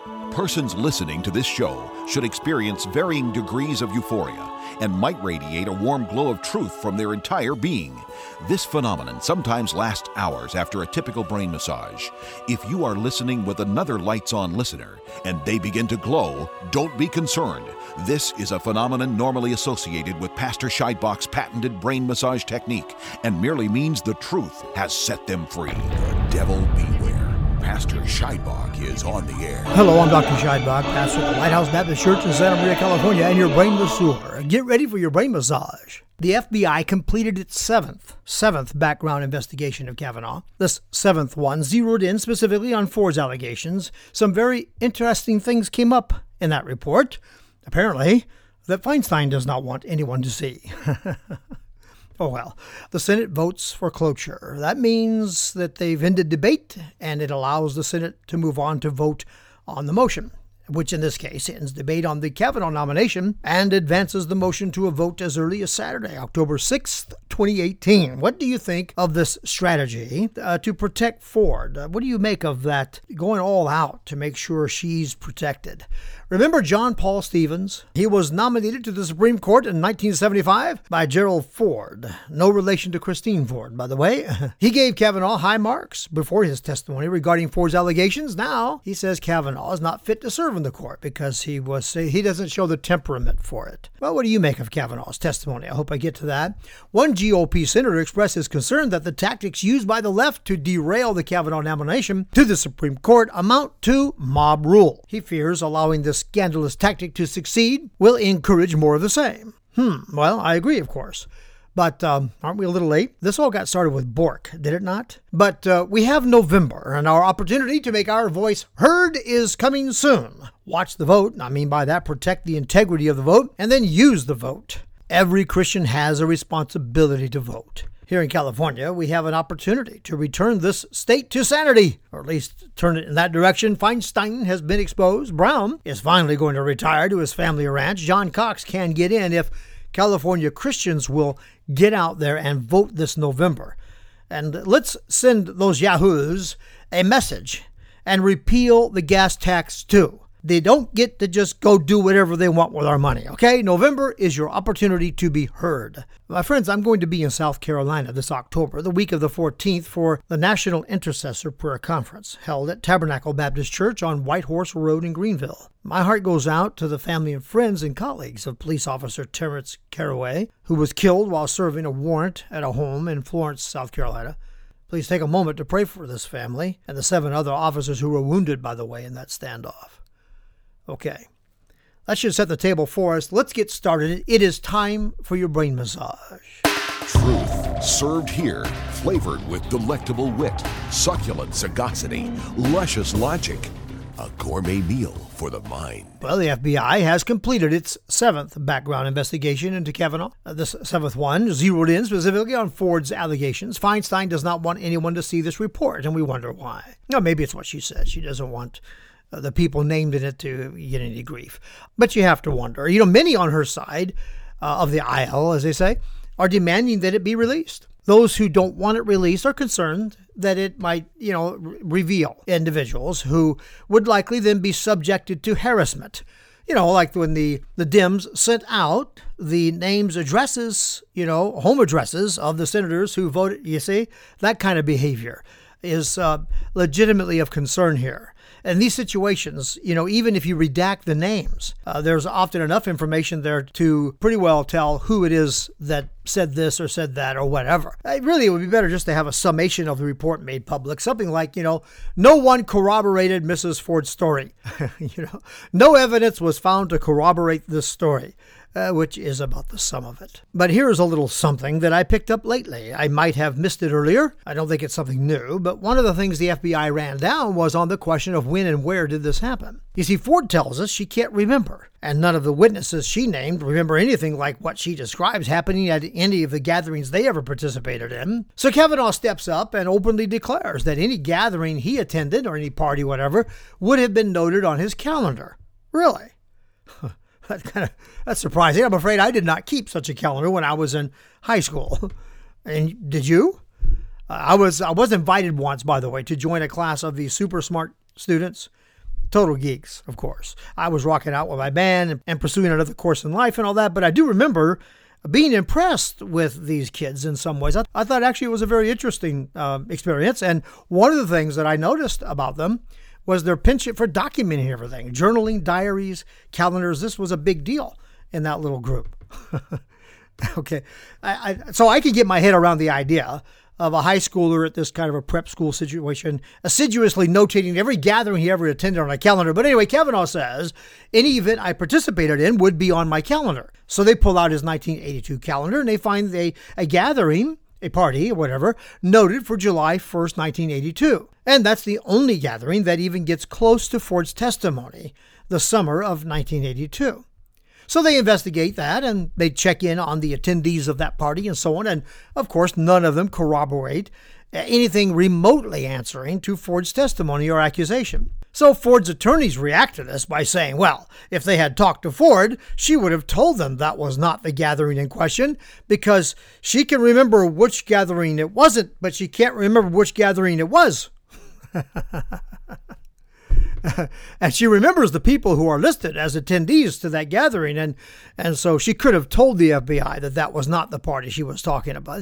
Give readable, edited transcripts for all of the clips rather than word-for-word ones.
Persons listening to this show should experience varying degrees of euphoria and might radiate a warm glow of truth from their entire being. This phenomenon sometimes lasts hours after a typical brain massage. If you are listening with another lights-on listener and they begin to glow, don't be concerned. This is a phenomenon normally associated with Pastor Scheidbach's patented brain massage technique and merely means the truth has set them free. The devil beware. Pastor Scheidbach is on the air. Hello, I'm Dr. Scheidbach, pastor of the Lighthouse Baptist Church in Santa Maria, California, and your brain masseur. Get ready for your brain massage. The FBI completed its seventh background investigation of Kavanaugh. This seventh one zeroed in specifically on Ford's allegations. Some very interesting things came up in that report, apparently, that Feinstein does not want anyone to see. Oh well, the Senate votes for cloture. That means that they've ended debate, and it allows the Senate to move on to vote on the motion, which in this case ends debate on the Kavanaugh nomination and advances the motion to a vote as early as Saturday, October 6th, 2018. What do you think of this strategy to protect Ford? What do you make of that going all out to make sure she's protected? Remember John Paul Stevens? He was nominated to the Supreme Court in 1975 by Gerald Ford. No relation to Christine Ford, by the way. He gave Kavanaugh high marks before his testimony regarding Ford's allegations. Now, he says Kavanaugh is not fit to serve in the court because he doesn't show the temperament for it. Well, what do you make of Kavanaugh's testimony? I hope I get to that. One GOP senator expressed his concern that the tactics used by the left to derail the Kavanaugh nomination to the Supreme Court amount to mob rule. He fears allowing this scandalous tactic to succeed will encourage more of the same. Well, I agree, of course. But aren't we a little late? This all got started with Bork, did it not? But we have November, and our opportunity to make our voice heard is coming soon. Watch the vote. I mean by that, protect the integrity of the vote, and then use the vote. Every Christian has a responsibility to vote. Here in California, we have an opportunity to return this state to sanity, or at least turn it in that direction. Feinstein has been exposed. Brown is finally going to retire to his family ranch. John Cox can get in if California Christians will get out there and vote this November. And let's send those yahoos a message and repeal the gas tax too. They don't get to just go do whatever they want with our money, okay? November is your opportunity to be heard. My friends, I'm going to be in South Carolina this October, the week of the 14th, for the National Intercessor Prayer Conference held at Tabernacle Baptist Church on White Horse Road in Greenville. My heart goes out to the family and friends and colleagues of police officer Terrence Caraway, who was killed while serving a warrant at a home in Florence, South Carolina. Please take a moment to pray for this family and the 7 other officers who were wounded, by the way, in that standoff. Okay, that should set the table for us. Let's get started. It is time for your brain massage. Truth served here, flavored with delectable wit, succulent sagacity, luscious logic. A gourmet meal for the mind. Well, the FBI has completed its 7th background investigation into Kavanaugh. This 7th one zeroed in specifically on Ford's allegations. Feinstein does not want anyone to see this report, and we wonder why. Now, maybe it's what she said. She doesn't want the people named in it to get any grief. But you have to wonder. Many on her side of the aisle, as they say, are demanding that it be released. Those who don't want it released are concerned that it might, reveal individuals who would likely then be subjected to harassment. Like when the Dems sent out the names, addresses, home addresses of the senators who voted. You see, that kind of behavior is legitimately of concern here. In these situations, even if you redact the names, there's often enough information there to pretty well tell who it is that said this or said that or whatever. It would be better just to have a summation of the report made public. Something like, no one corroborated Mrs. Ford's story. No evidence was found to corroborate this story. Which is about the sum of it. But here's a little something that I picked up lately. I might have missed it earlier. I don't think it's something new, but one of the things the FBI ran down was on the question of when and where did this happen. You see, Ford tells us she can't remember, and none of the witnesses she named remember anything like what she describes happening at any of the gatherings they ever participated in. So Kavanaugh steps up and openly declares that any gathering he attended, or any party, whatever, would have been noted on his calendar. Really? That's surprising. I'm afraid I did not keep such a calendar when I was in high school. And did you? I was invited once, by the way, to join a class of these super smart students Total geeks, of course. I was rocking out with my band and pursuing another course in life and all that, but I do remember being impressed with these kids in some ways. I thought actually it was a very interesting experience, and one of the things that I noticed about them was their penchant for documenting everything. Journaling, diaries, calendars. This was a big deal in that little group. Okay. So I could get my head around the idea of a high schooler at this kind of a prep school situation, assiduously notating every gathering he ever attended on a calendar. But anyway, Kavanaugh says any event I participated in would be on my calendar. So they pull out his 1982 calendar and they find a gathering, a party or whatever, noted for July 1st, 1982. And that's the only gathering that even gets close to Ford's testimony, the summer of 1982. So they investigate that and they check in on the attendees of that party and so on. And of course, none of them corroborate anything remotely answering to Ford's testimony or accusation. So Ford's attorneys react to this by saying, well, if they had talked to Ford, she would have told them that was not the gathering in question because she can remember which gathering it wasn't, but she can't remember which gathering it was. And she remembers the people who are listed as attendees to that gathering. And so she could have told the FBI that that was not the party she was talking about.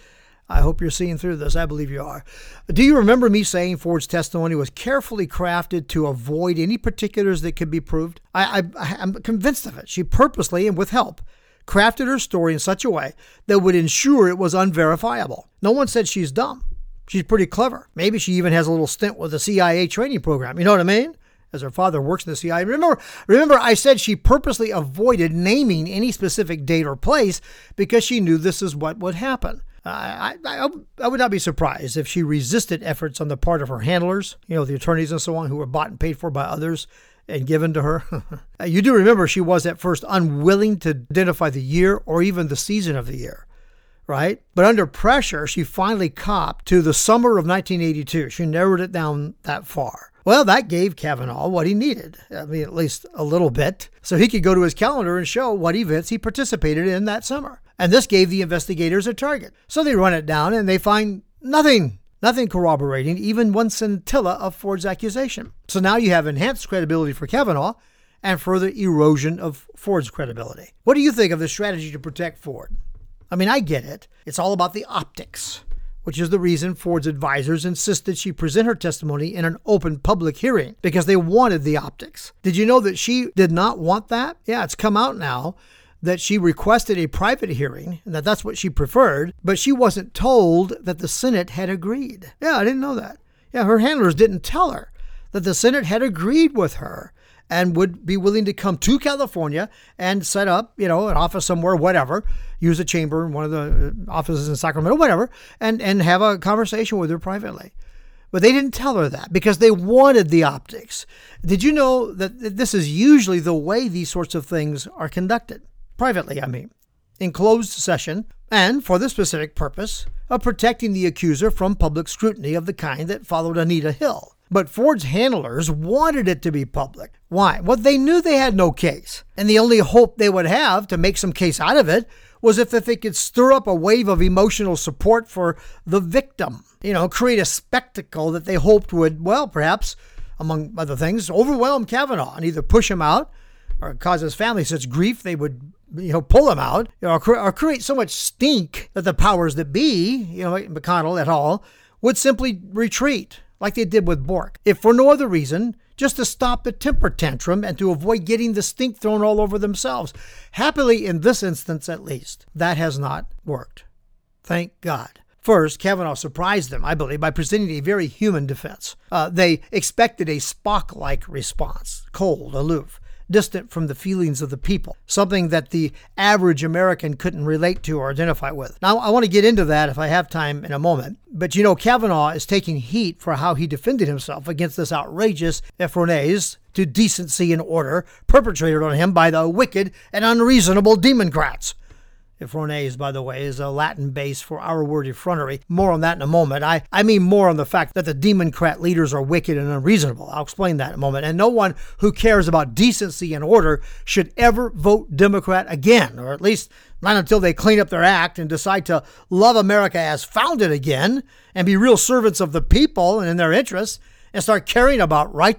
I hope you're seeing through this. I believe you are. Do you remember me saying Ford's testimony was carefully crafted to avoid any particulars that could be proved? I'm convinced of it. She purposely and with help crafted her story in such a way that would ensure it was unverifiable. No one said she's dumb. She's pretty clever. Maybe she even has a little stint with the CIA training program. You know what I mean? As her father works in the CIA. Remember, I said she purposely avoided naming any specific date or place because she knew this is what would happen. I would not be surprised if she resisted efforts on the part of her handlers, the attorneys and so on, who were bought and paid for by others and given to her. You do remember she was at first unwilling to identify the year or even the season of the year. Right? But under pressure, she finally copped to the summer of 1982. She narrowed it down that far. Well, that gave Kavanaugh what he needed. I mean, at least a little bit. So he could go to his calendar and show what events he participated in that summer. And this gave the investigators a target. So they run it down and they find nothing corroborating even one scintilla of Ford's accusation. So now you have enhanced credibility for Kavanaugh and further erosion of Ford's credibility. What do you think of this strategy to protect Ford? I mean, I get it. It's all about the optics, which is the reason Ford's advisors insisted she present her testimony in an open public hearing, because they wanted the optics. Did you know that she did not want that? Yeah, it's come out now that she requested a private hearing and that's what she preferred, but she wasn't told that the Senate had agreed. Yeah, I didn't know that. Yeah, her handlers didn't tell her that the Senate had agreed with her and would be willing to come to California and set up, an office somewhere, whatever, use a chamber in one of the offices in Sacramento, whatever, and have a conversation with her privately. But they didn't tell her that because they wanted the optics. Did you know that this is usually the way these sorts of things are conducted? Privately, I mean, in closed session, and for the specific purpose of protecting the accuser from public scrutiny of the kind that followed Anita Hill. But Ford's handlers wanted it to be public. Why? Well, they knew they had no case. And the only hope they would have to make some case out of it was if they could stir up a wave of emotional support for the victim. Create a spectacle that they hoped would, well, perhaps, among other things, overwhelm Kavanaugh and either push him out or cause his family such grief they would, pull him out, or create so much stink that the powers that be, McConnell et al., would simply retreat, like they did with Bork, if for no other reason, just to stop the temper tantrum and to avoid getting the stink thrown all over themselves. Happily, in this instance at least, that has not worked. Thank God. First, Kavanaugh surprised them, I believe, by presenting a very human defense. They expected a Spock-like response, cold, aloof, distant from the feelings of the people, something that the average American couldn't relate to or identify with. Now, I want to get into that if I have time in a moment. But Kavanaugh is taking heat for how he defended himself against this outrageous effronage to decency and order perpetrated on him by the wicked and unreasonable Democrats. Effronage, by the way, is a Latin base for our word effrontery. More on that in a moment. I mean more on the fact that the Democrat leaders are wicked and unreasonable. I'll explain that in a moment. And no one who cares about decency and order should ever vote Democrat again, or at least not until they clean up their act and decide to love America as founded again and be real servants of the people and in their interests and start caring about righteous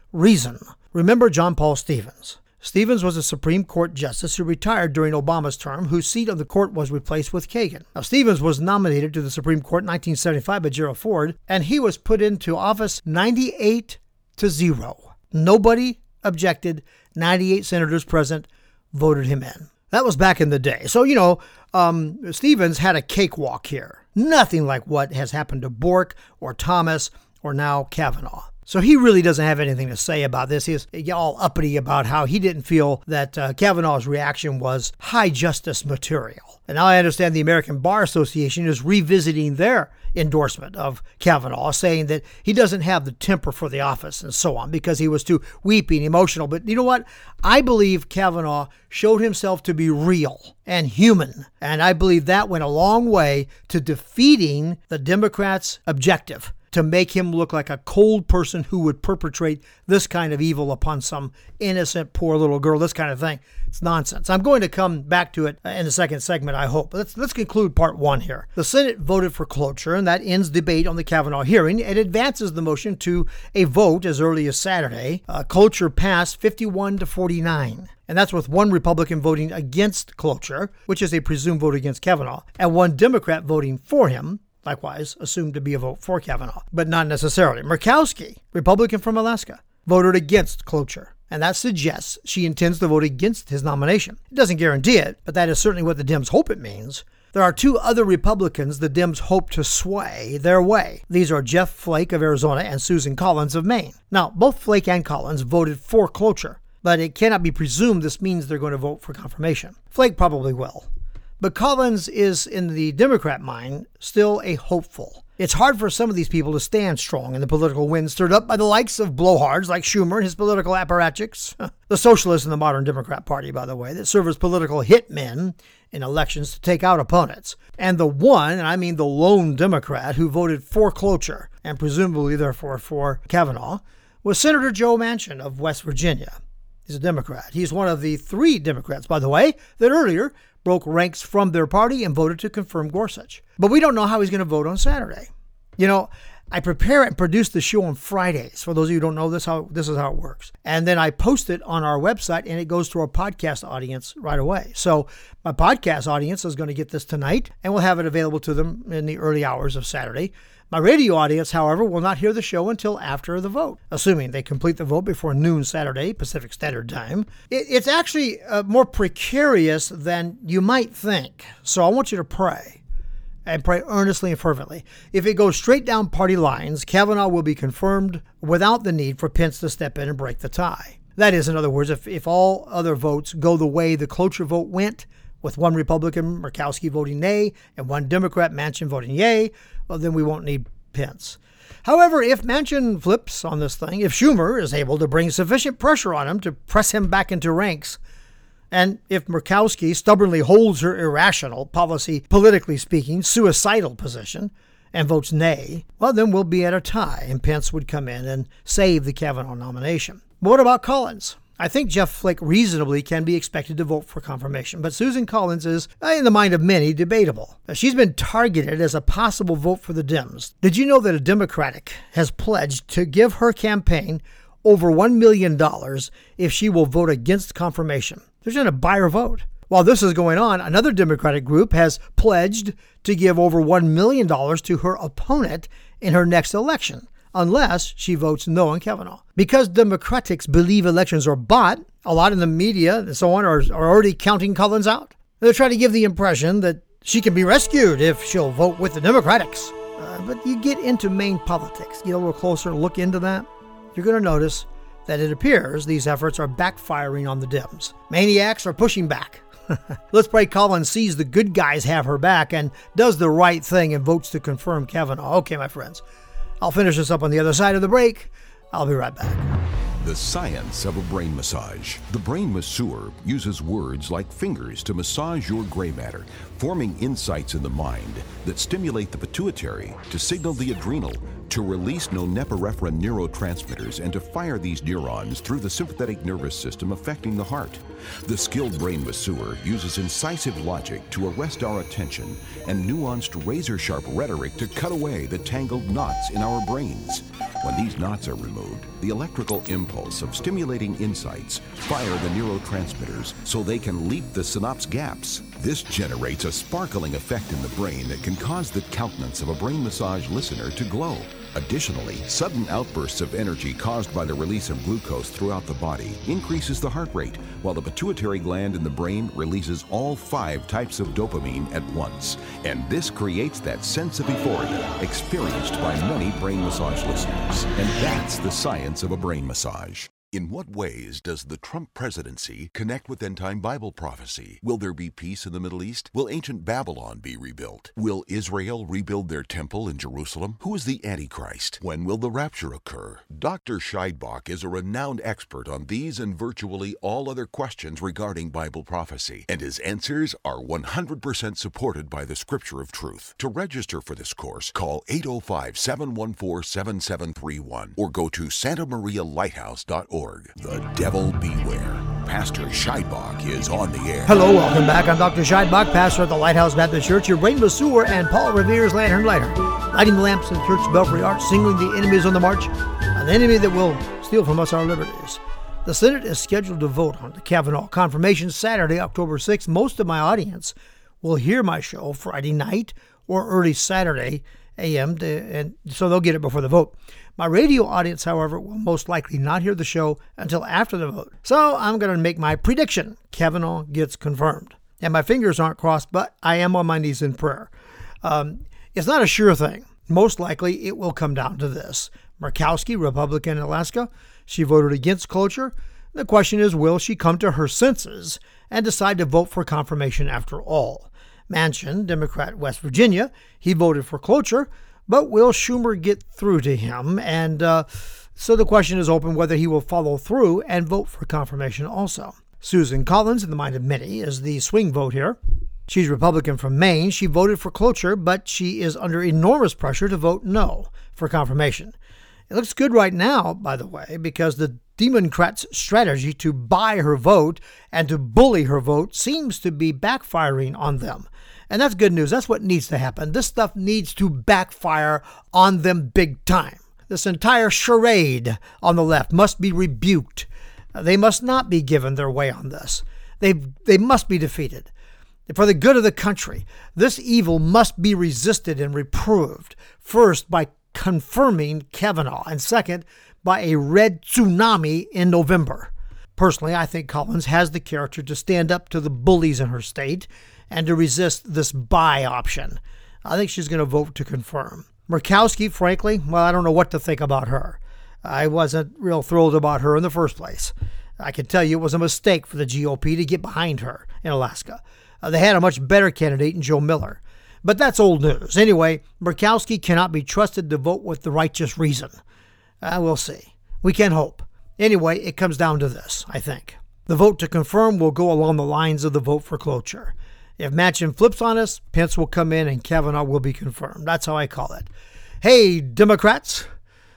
Reason. Remember John Paul Stevens. Stevens was a Supreme Court justice who retired during Obama's term, whose seat of the court was replaced with Kagan. Now, Stevens was nominated to the Supreme Court in 1975 by Gerald Ford, and he was put into office 98-0. Nobody objected. 98 senators present voted him in. That was back in the day. So, Stevens had a cakewalk here. Nothing like what has happened to Bork or Thomas or now Kavanaugh. So he really doesn't have anything to say about this. He's all uppity about how he didn't feel that Kavanaugh's reaction was high justice material. And now I understand the American Bar Association is revisiting their endorsement of Kavanaugh, saying that he doesn't have the temper for the office and so on because he was too weepy and emotional. But you know what? I believe Kavanaugh showed himself to be real and human. And I believe that went a long way to defeating the Democrats' objective to make him look like a cold person who would perpetrate this kind of evil upon some innocent, poor little girl, this kind of thing. It's nonsense. I'm going to come back to it in the second segment, I hope. Let's conclude part one here. The Senate voted for cloture, and that ends debate on the Kavanaugh hearing. It advances the motion to a vote as early as Saturday. Cloture passed 51-49. And that's with one Republican voting against cloture, which is a presumed vote against Kavanaugh, and one Democrat voting for him, likewise assumed to be a vote for Kavanaugh, but not necessarily. Murkowski, Republican from Alaska, voted against cloture, and that suggests she intends to vote against his nomination. It doesn't guarantee it, but that is certainly what the Dems hope it means. There are two other Republicans the Dems hope to sway their way. These are Jeff Flake of Arizona and Susan Collins of Maine. Now, both Flake and Collins voted for cloture, but it cannot be presumed this means they're going to vote for confirmation. Flake probably will. But Collins is, in the Democrat mind, still a hopeful. It's hard for some of these people to stand strong in the political wind stirred up by the likes of blowhards like Schumer and his political apparatchiks. The socialists in the modern Democrat Party, by the way, that serve as political hitmen in elections to take out opponents. And the one, and I mean the lone Democrat who voted for cloture, and presumably therefore for Kavanaugh, was Senator Joe Manchin of West Virginia. He's a Democrat. He's one of the three Democrats, by the way, that earlier broke ranks from their party and voted to confirm Gorsuch. But we don't know how he's going to vote on Saturday. I prepare and produce the show on Fridays. For those of you who don't know, this is how it works. And then I post it on our website, and it goes to our podcast audience right away. So my podcast audience is going to get this tonight, and we'll have it available to them in the early hours of Saturday. My radio audience, however, will not hear the show until after the vote, assuming they complete the vote before noon Saturday, Pacific Standard Time. It's actually more precarious than you might think. So I want you to pray, and pray earnestly and fervently. If it goes straight down party lines, Kavanaugh will be confirmed without the need for Pence to step in and break the tie. That is, in other words, if all other votes go the way the cloture vote went, with one Republican, Murkowski, voting nay, and one Democrat, Manchin, voting yay, well, then we won't need Pence. However, if Manchin flips on this thing, if Schumer is able to bring sufficient pressure on him to press him back into ranks, and if Murkowski stubbornly holds her irrational, politically speaking, suicidal position and votes nay, well, then we'll be at a tie, and Pence would come in and save the Kavanaugh nomination. But what about Collins? I think Jeff Flake reasonably can be expected to vote for confirmation, but Susan Collins is, in the mind of many, debatable. She's been targeted as a possible vote for the Dems. Did you know that a Democratic has pledged to give her campaign over $1 million if she will vote against confirmation? There's going to buy her vote. While this is going on, another Democratic group has pledged to give over $1 million to her opponent in her next election, unless she votes no on Kavanaugh. Because Democrats believe elections are bought, a lot in the media and so on are already counting Collins out. They're trying to give the impression that she can be rescued if she'll vote with the Democrats. But you get into Maine politics, get a little closer, look into that, you're going to notice that it appears these efforts are backfiring on the Dems. Maniacs are pushing back. Let's pray Collins sees the good guys have her back and does the right thing and votes to confirm Kavanaugh. Okay, my friends. I'll finish this up on the other side of the break. I'll be right back. The science of a brain massage. The brain masseur uses words like fingers to massage your gray matter, forming insights in the mind that stimulate the pituitary to signal the adrenal to release norepinephrine neurotransmitters and to fire these neurons through the sympathetic nervous system affecting the heart. The skilled brain masseur uses incisive logic to arrest our attention and nuanced razor-sharp rhetoric to cut away the tangled knots in our brains. When these knots are removed, the electrical impulse of stimulating insights fire the neurotransmitters so they can leap the synapse gaps. This generates a sparkling effect in the brain that can cause the countenance of a brain massage listener to glow. Additionally, sudden outbursts of energy caused by the release of glucose throughout the body increases the heart rate, while the pituitary gland in the brain releases all 5 types of dopamine at once. And this creates that sense of euphoria experienced by many brain massage listeners. And that's the science of a brain massage. In what ways does the Trump presidency connect with end-time Bible prophecy? Will there be peace in the Middle East? Will ancient Babylon be rebuilt? Will Israel rebuild their temple in Jerusalem? Who is the Antichrist? When will the rapture occur? Dr. Scheidbach is a renowned expert on these and virtually all other questions regarding Bible prophecy, and his answers are 100% supported by the Scripture of Truth. To register for this course, call 805-714-7731 or go to santamarialighthouse.org. The devil beware. Pastor Scheidbach is on the air. Hello, welcome back. I'm Dr. Scheidbach, pastor at the Lighthouse Baptist Church, your brain masseur and Paul Revere's lantern lighter, lighting the lamps in the church belfry arch, singling the enemies on the march, an enemy that will steal from us our liberties. The Senate is scheduled to vote on the Kavanaugh confirmation Saturday, October 6th. Most of my audience will hear my show Friday night or early Saturday a.m., and so they'll get it before the vote. My radio audience, however, will most likely not hear the show until after the vote. So I'm going to make my prediction. Kavanaugh gets confirmed. And my fingers aren't crossed, but I am on my knees in prayer. It's not a sure thing. Most likely it will come down to this. Murkowski, Republican in Alaska, she voted against cloture. The question is, will she come to her senses and decide to vote for confirmation after all? Manchin, Democrat, West Virginia, he voted for cloture. But will Schumer get through to him? And so the question is open whether he will follow through and vote for confirmation also. Susan Collins, in the mind of many, is the swing vote here. She's Republican from Maine. She voted for cloture, but she is under enormous pressure to vote no for confirmation. It looks good right now, by the way, because the Democrats' strategy to buy her vote and to bully her vote seems to be backfiring on them. And that's good news. That's what needs to happen. This stuff needs to backfire on them big time. This entire charade on the left must be rebuked. They must not be given their way on this. They must be defeated. For the good of the country, this evil must be resisted and reproved. First, by confirming Kavanaugh, and second, by a red tsunami in November. Personally, I think Collins has the character to stand up to the bullies in her state and to resist this buy option. I think she's going to vote to confirm. Murkowski, frankly, well, I don't know what to think about her. I wasn't real thrilled about her in the first place. I can tell you it was a mistake for the GOP to get behind her in Alaska. They had a much better candidate in Joe Miller. But that's old news. Anyway, Murkowski cannot be trusted to vote with the righteous reason. We'll see. We can hope. Anyway, it comes down to this, I think. The vote to confirm will go along the lines of the vote for cloture. If Manchin flips on us, Pence will come in and Kavanaugh will be confirmed. That's how I call it. Hey, Democrats,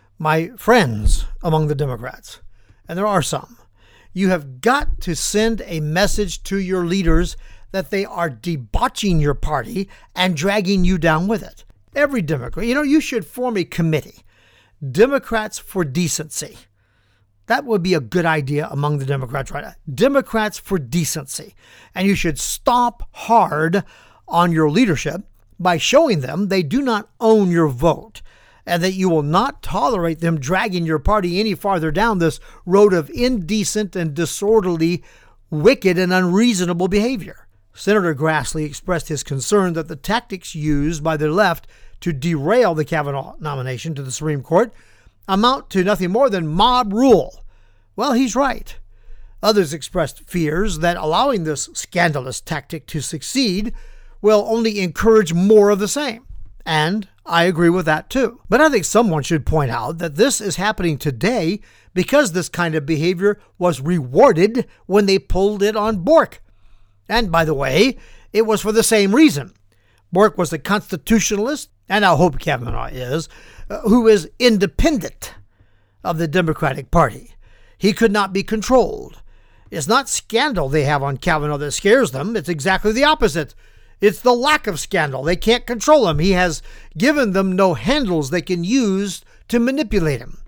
my friends among the Democrats, and there are some, you have got to send a message to your leaders that they are debauching your party and dragging you down with it. Every Democrat, you should form a committee, Democrats for Decency. That would be a good idea among the Democrats right now. Democrats for Decency. And you should stomp hard on your leadership by showing them they do not own your vote and that you will not tolerate them dragging your party any farther down this road of indecent and disorderly, wicked and unreasonable behavior. Senator Grassley expressed his concern that the tactics used by the left to derail the Kavanaugh nomination to the Supreme Court amount to nothing more than mob rule. Well, he's right. Others expressed fears that allowing this scandalous tactic to succeed will only encourage more of the same. And I agree with that too. But I think someone should point out that this is happening today because this kind of behavior was rewarded when they pulled it on Bork. And by the way, it was for the same reason. Bork was a constitutionalist, and I hope Kavanaugh is, who is independent of the Democratic Party. He could not be controlled. It's not scandal they have on Kavanaugh that scares them. It's exactly the opposite. It's the lack of scandal. They can't control him. He has given them no handles they can use to manipulate him.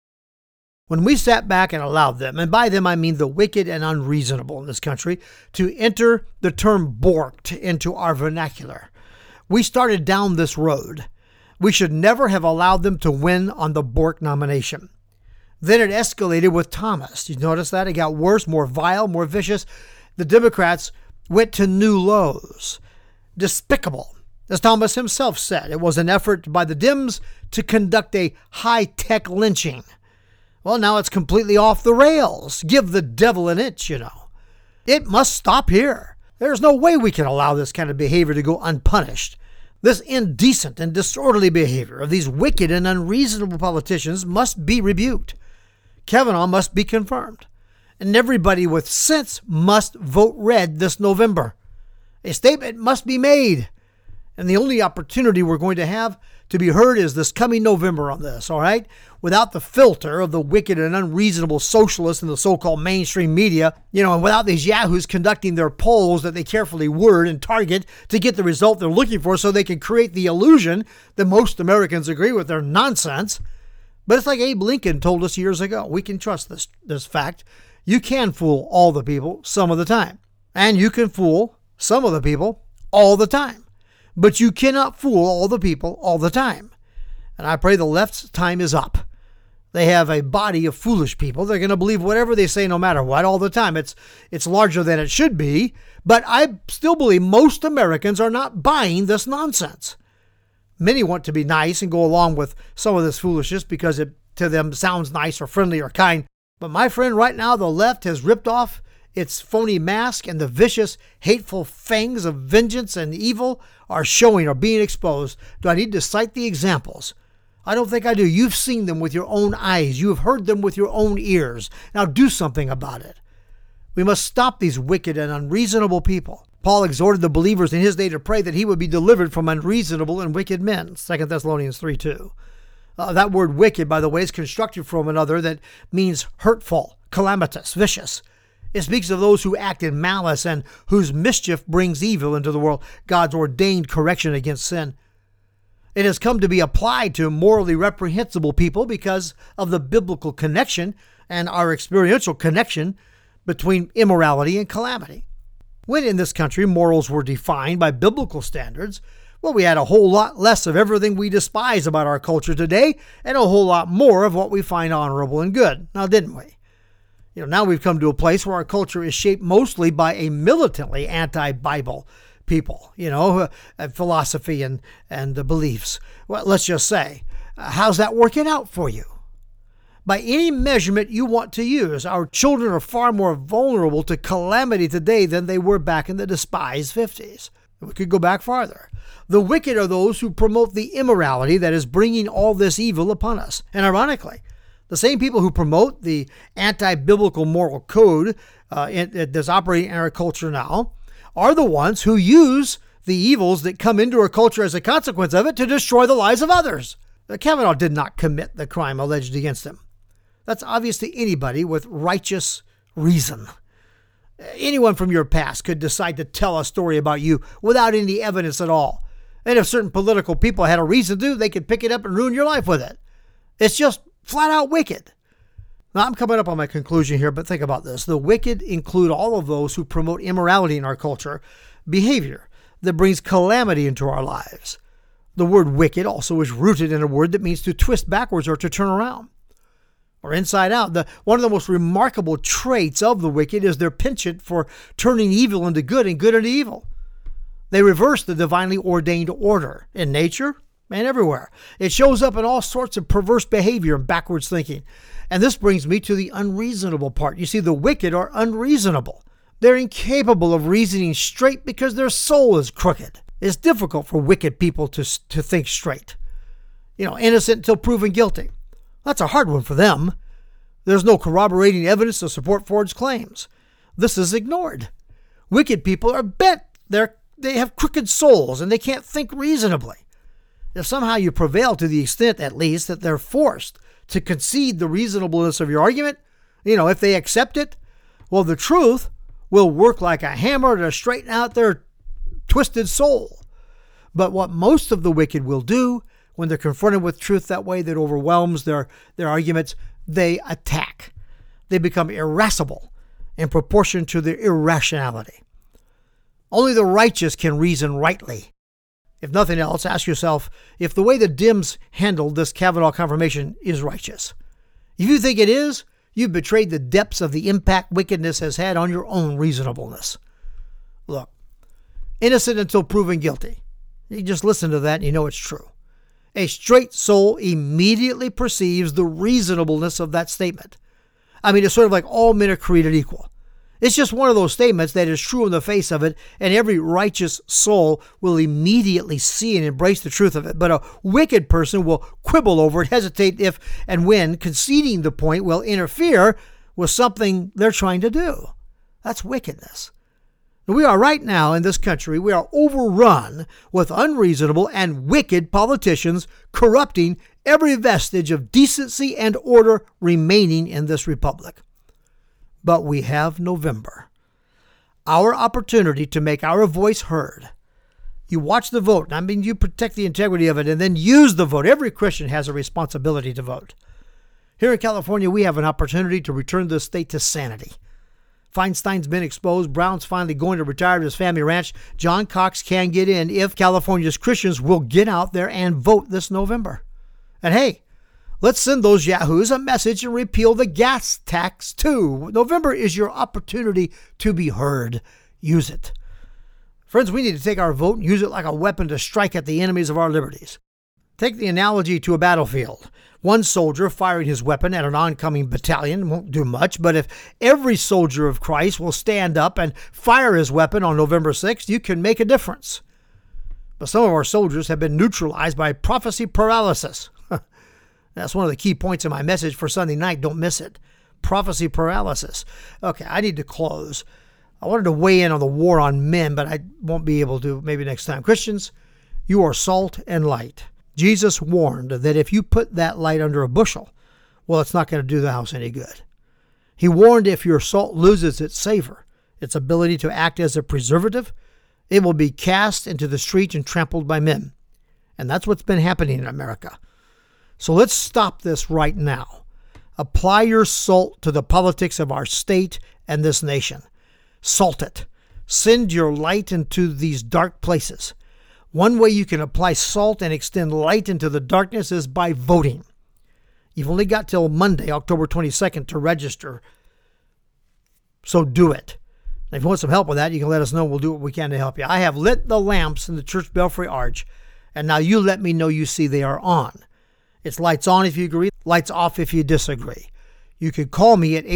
When we sat back and allowed them, and by them I mean the wicked and unreasonable in this country, to enter the term borked into our vernacular, we started down this road. We should never have allowed them to win on the Bork nomination. Then it escalated with Thomas. You notice that? It got worse, more vile, more vicious. The Democrats went to new lows. Despicable. As Thomas himself said, it was an effort by the Dems to conduct a high-tech lynching. Well, now it's completely off the rails. Give the devil an inch, you know. It must stop here. There's no way we can allow this kind of behavior to go unpunished. This indecent and disorderly behavior of these wicked and unreasonable politicians must be rebuked. Kavanaugh must be confirmed. And everybody with sense must vote red this November. A statement must be made. And the only opportunity we're going to have to be heard is this coming November on this, all right? Without the filter of the wicked and unreasonable socialists in the so-called mainstream media, and without these yahoos conducting their polls that they carefully word and target to get the result they're looking for so they can create the illusion that most Americans agree with their nonsense. But it's like Abe Lincoln told us years ago. We can trust this fact. You can fool all the people some of the time. And you can fool some of the people all the time. But you cannot fool all the people all the time. And I pray the left's time is up. They have a body of foolish people. They're going to believe whatever they say no matter what all the time. It's larger than it should be. But I still believe most Americans are not buying this nonsense. Many want to be nice and go along with some of this foolishness because it to them sounds nice or friendly or kind. But my friend, right now the left has ripped off its phony mask and the vicious, hateful fangs of vengeance and evil are being exposed. Do I need to cite the examples? I don't think I do. You've seen them with your own eyes. You have heard them with your own ears. Now do something about it. We must stop these wicked and unreasonable people. Paul exhorted the believers in his day to pray that he would be delivered from unreasonable and wicked men. 2 Thessalonians 3:2. That word wicked, by the way, is constructed from another that means hurtful, calamitous, vicious. It speaks of those who act in malice and whose mischief brings evil into the world, God's ordained correction against sin. It has come to be applied to morally reprehensible people because of the biblical connection and our experiential connection between immorality and calamity. When in this country morals were defined by biblical standards, well, we had a whole lot less of everything we despise about our culture today and a whole lot more of what we find honorable and good. Now, didn't we? Now we've come to a place where our culture is shaped mostly by a militantly anti-Bible people, philosophy and the beliefs. Well, let's just say, how's that working out for you? By any measurement you want to use, our children are far more vulnerable to calamity today than they were back in the despised 50s. We could go back farther. The wicked are those who promote the immorality that is bringing all this evil upon us. And ironically, the same people who promote the anti-biblical moral code that's operating in our culture now are the ones who use the evils that come into our culture as a consequence of it to destroy the lives of others. Kavanaugh did not commit the crime alleged against him. That's obvious to anybody with righteous reason. Anyone from your past could decide to tell a story about you without any evidence at all. And if certain political people had a reason to, they could pick it up and ruin your life with it. It's just flat out wicked. Now, I'm coming up on my conclusion here, but think about this. The wicked include all of those who promote immorality in our culture, behavior that brings calamity into our lives. The word wicked also is rooted in a word that means to twist backwards or to turn around, or inside out. One of the most remarkable traits of the wicked is their penchant for turning evil into good and good into evil. They reverse the divinely ordained order in nature and everywhere. It shows up in all sorts of perverse behavior and backwards thinking. And this brings me to the unreasonable part. You see, the wicked are unreasonable. They're incapable of reasoning straight because their soul is crooked. It's difficult for wicked people to think straight. Innocent until proven guilty. That's a hard one for them. There's no corroborating evidence to support Ford's claims. This is ignored. Wicked people are bent. They're they have crooked souls and they can't think reasonably. If somehow you prevail to the extent, at least, that they're forced to concede the reasonableness of your argument, if they accept it, well, the truth will work like a hammer to straighten out their twisted soul. But what most of the wicked will do when they're confronted with truth that way that overwhelms their arguments, they attack. They become irascible in proportion to their irrationality. Only the righteous can reason rightly. If nothing else, ask yourself if the way the Dems handled this Kavanaugh confirmation is righteous. If you think it is, you've betrayed the depths of the impact wickedness has had on your own reasonableness. Look, innocent until proven guilty. You just listen to that and you know it's true. A straight soul immediately perceives the reasonableness of that statement. It's sort of like all men are created equal. It's just one of those statements that is true in the face of it, and every righteous soul will immediately see and embrace the truth of it. But a wicked person will quibble over it, hesitate if and when conceding the point will interfere with something they're trying to do. That's wickedness. We are right now in this country, we are overrun with unreasonable and wicked politicians corrupting every vestige of decency and order remaining in this republic. But we have November, our opportunity to make our voice heard. You watch the vote. You protect the integrity of it and then use the vote. Every Christian has a responsibility to vote. Here in California, we have an opportunity to return this state to sanity. Feinstein's been exposed. Brown's finally going to retire to his family ranch. John Cox can get in if California's Christians will get out there and vote this November. And hey, let's send those yahoos a message and repeal the gas tax too. November is your opportunity to be heard. Use it. Friends, we need to take our vote and use it like a weapon to strike at the enemies of our liberties. Take the analogy to a battlefield. One soldier firing his weapon at an oncoming battalion won't do much, but if every soldier of Christ will stand up and fire his weapon on November 6th, you can make a difference. But some of our soldiers have been neutralized by prophecy paralysis. That's one of the key points in my message for Sunday night. Don't miss it. Prophecy paralysis. Okay, I need to close. I wanted to weigh in on the war on men, but I won't be able to maybe next time. Christians, you are salt and light. Jesus warned that if you put that light under a bushel, well, it's not going to do the house any good. He warned if your salt loses its savor, its ability to act as a preservative, it will be cast into the street and trampled by men. And that's what's been happening in America. So let's stop this right now. Apply your salt to the politics of our state and this nation. Salt it. Send your light into these dark places. One way you can apply salt and extend light into the darkness is by voting. You've only got till Monday, October 22nd to register. So do it. And if you want some help with that, you can let us know. We'll do what we can to help you. I have lit the lamps in the church belfry arch, and now you let me know you see they are on. It's lights on if you agree, lights off if you disagree. You can call me at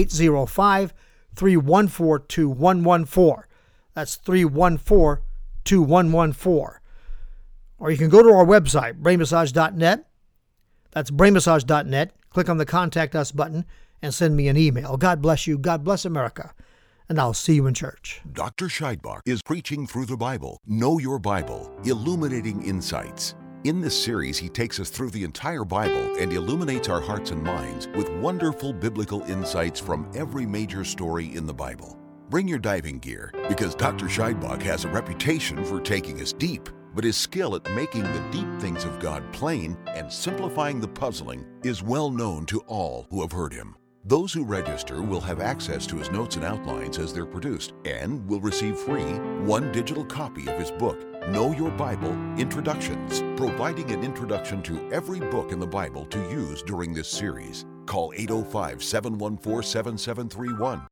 805-314-2114. That's 314-2114. Or you can go to our website, brainmassage.net. That's brainmassage.net. Click on the Contact Us button and send me an email. God bless you. God bless America. And I'll see you in church. Dr. Scheidbach is preaching through the Bible. Know your Bible, illuminating insights. In this series, he takes us through the entire Bible and illuminates our hearts and minds with wonderful biblical insights from every major story in the Bible. Bring your diving gear, because Dr. Scheidbach has a reputation for taking us deep, but his skill at making the deep things of God plain and simplifying the puzzling is well known to all who have heard him. Those who register will have access to his notes and outlines as they're produced, and will receive free one digital copy of his book, Know Your Bible Introductions, providing an introduction to every book in the Bible to use during this series. Call 805-714-7731